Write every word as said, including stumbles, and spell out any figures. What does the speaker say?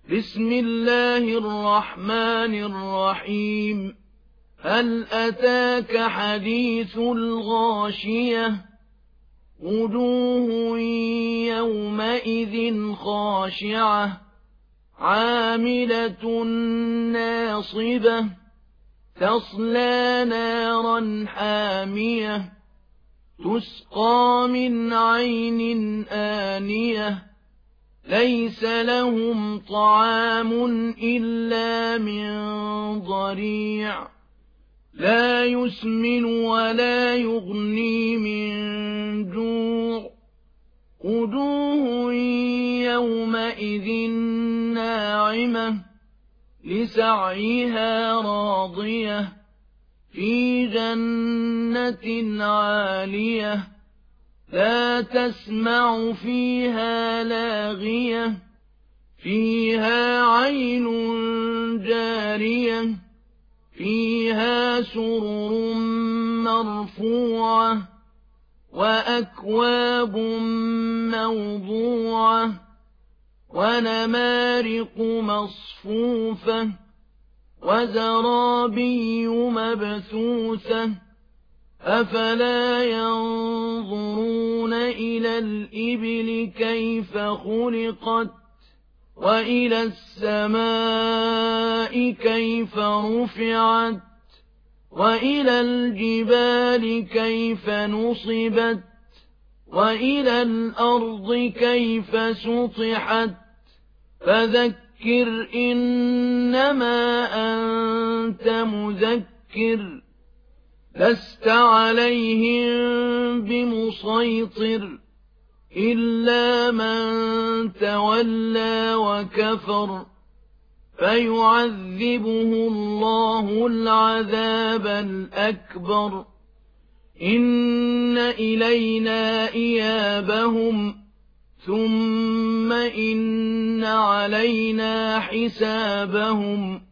بسم الله الرحمن الرحيم هل أتاك حديث الغاشية وجوه يومئذ خاشعة عاملة ناصبة تصلى نارا حامية تسقى من عين آنية ليس لهم طعام إلا من ضريع لا يسمن ولا يغني من جوع وجوه يومئذ ناعمة لسعيها راضية في جنة عالية لا تسمع فيها لاغية فيها عين جارية فيها سرر مرفوعة وأكواب موضوعة ونمارق مصفوفة وزرابي مبثوثة أفلا ينظرون إلى الإبل كيف خلقت وإلى السماء كيف رفعت وإلى الجبال كيف نصبت وإلى الأرض كيف سطحت فذكر إنما أنت مذكر لست عليهم بمسيطر إلا من تولى وكفر فيعذبه الله العذاب الأكبر إن إلينا إيابهم ثم إن علينا حسابهم